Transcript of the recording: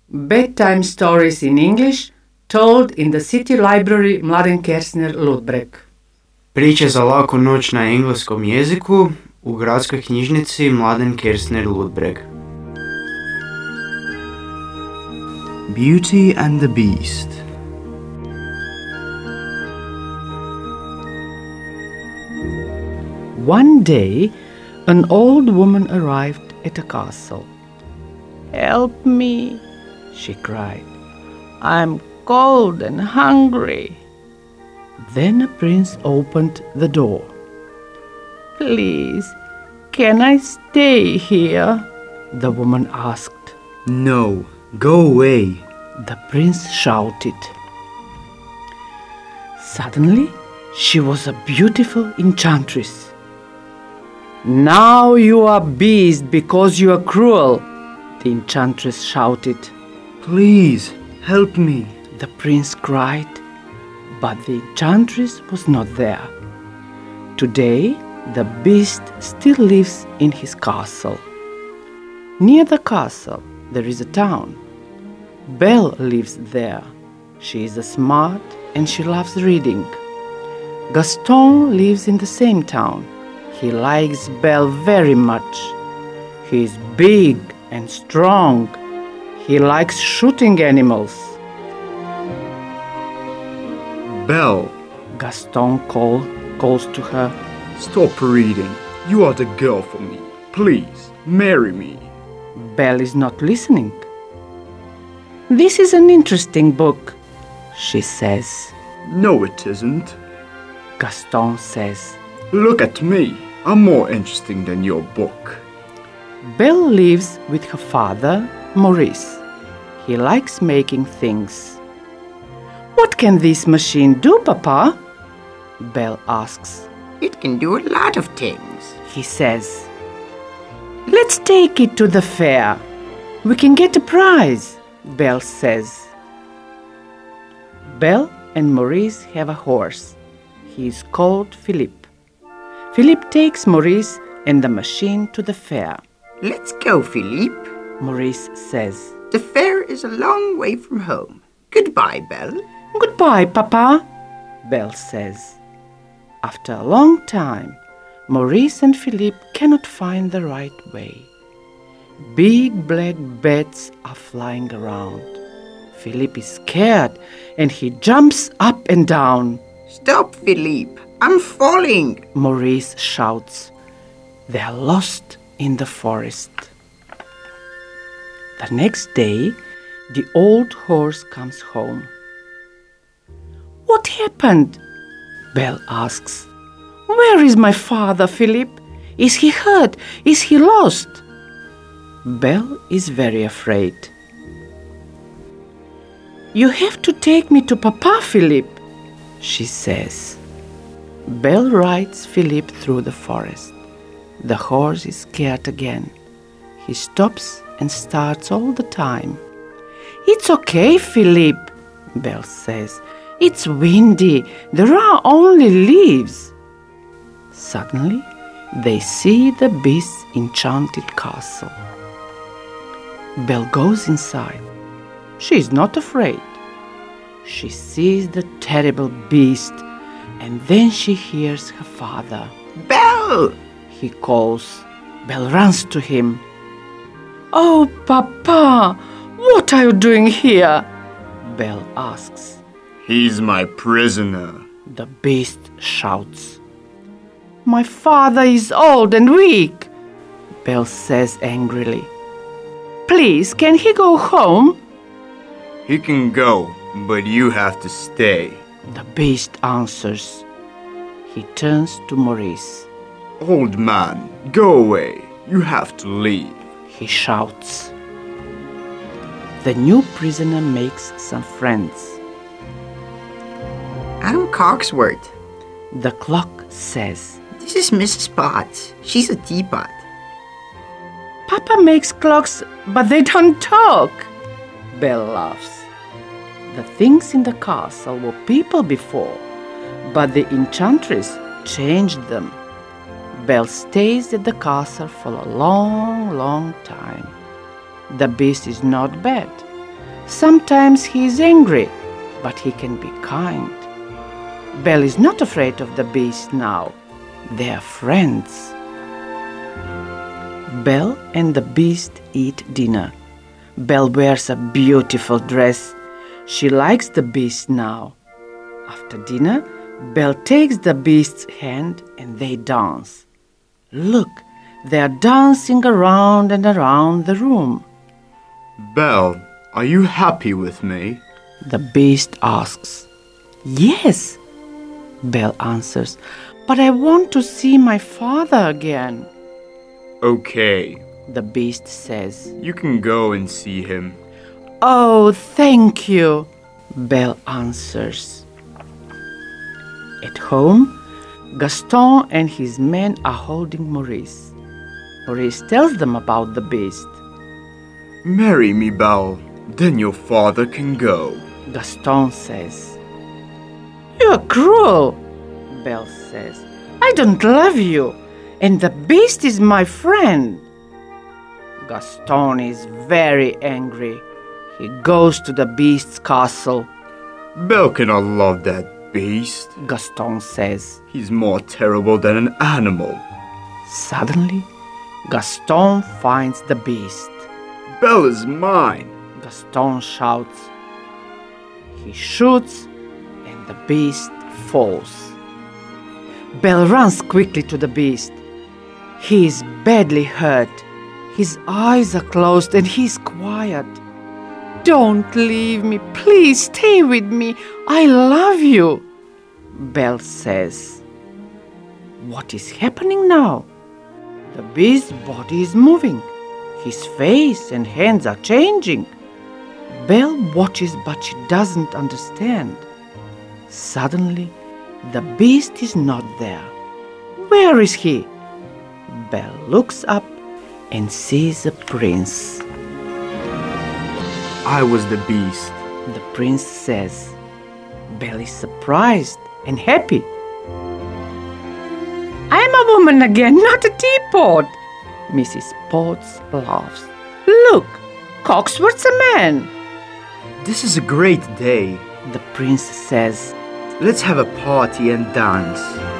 Bedtime stories in English told in the City Library Mladen Kersner Ludbreg. Priče za laku noć na engleskom jeziku u gradskoj knjižnici Mladen Kersner Ludbreg. Beauty and the Beast. One day, an old woman arrived at a castle. "Help me," she cried. "I'm cold and hungry." Then a prince opened the door. "Please, can I stay here?" the woman asked. No, go away, the prince shouted. Suddenly, she was a beautiful enchantress. "Now you are beast because you are cruel," the enchantress shouted. Please, help me, the prince cried, but the enchantress was not there. Today, the beast still lives in his castle. Near the castle, there is a town. Belle lives there. She is smart and she loves reading. Gaston lives in the same town. He likes Belle very much. He is big and strong. He likes shooting animals. Belle, Gaston calls to her. Stop reading. You are the girl for me. Please, marry me. Belle is not listening. "This is an interesting book," she says. No, it isn't. Gaston says. Look at me. I'm more interesting than your book. Belle lives with her father, Maurice. He likes making things. "What can this machine do, Papa?" Belle asks. It can do a lot of things, He says. "Let's take it to the fair. We can get a prize," Belle says. Belle and Maurice have a horse. He is called Philippe. Philippe takes Maurice and the machine to the fair. Let's go, Philippe. Maurice says. The fair is a long way from home. Goodbye, Belle. "Goodbye, Papa," Belle says. After a long time, Maurice and Philippe cannot find the right way. Big black bats are flying around. Philippe is scared and he jumps up and down. Stop, Philippe. I'm falling, Maurice shouts. They are lost in the forest. The next day, the old horse comes home. "What happened?" Belle asks. "Where is my father, Philippe? Is he hurt? Is he lost?" Belle is very afraid. "You have to take me to Papa, Philippe," she says. Belle rides Philippe through the forest. The horse is scared again. He stops and starts all the time. "It's okay, Philippe," Belle says. "It's windy. There are only leaves." Suddenly, they see the beast's enchanted castle. Belle goes inside. She is not afraid. She sees the terrible beast, and then she hears her father. Belle! He calls. Belle runs to him. "Oh, Papa, what are you doing here?" Belle asks. He's my prisoner. The beast shouts. "My father is old and weak," Belle says angrily. "Please, can he go home?" He can go, but you have to stay. The beast answers. He turns to Maurice. Old man, go away. You have to leave. He shouts. The new prisoner makes some friends. I'm Cogsworth. The clock says. This is Mrs. Potts. She's a teapot. "Papa makes clocks, but they don't talk," Belle laughs. The things in the castle were people before, but the enchantress changed them. Belle stays at the castle for a long, long time. The beast is not bad. Sometimes he is angry, but he can be kind. Belle is not afraid of the beast now. They are friends. Belle and the beast eat dinner. Belle wears a beautiful dress. She likes the beast now. After dinner, Belle takes the beast's hand and they dance. Look, they are dancing around and around the room. Belle, are you happy with me? The beast asks. Yes, Belle answers, but I want to see my father again. Okay, The beast says. you can go and see him. Oh, thank you, Belle answers. At home, Gaston and his men are holding Maurice. Maurice tells them about the beast. Marry me, Belle, then your father can go. Gaston says. You're cruel, Belle says. I don't love you, and the beast is my friend. Gaston is very angry. He goes to the beast's castle. Belle cannot love that beast. Gaston says. He's more terrible than an animal. Suddenly, Gaston finds the beast. Belle is mine. Gaston shouts. He shoots, and the beast falls. Belle runs quickly to the beast. He is badly hurt. His eyes are closed and he is quiet. Don't leave me. Please stay with me. I love you, Belle says. What is happening now? The beast's body is moving. His face and hands are changing. Belle watches, but she doesn't understand. Suddenly, the beast is not there. Where is he? Belle looks up and sees a prince. I was the beast. The prince says. Belle is surprised and happy. I am a woman again, not a teapot. Mrs. Potts laughs. Look, Cogsworth's a man. This is a great day. The prince says. Let's have a party and dance.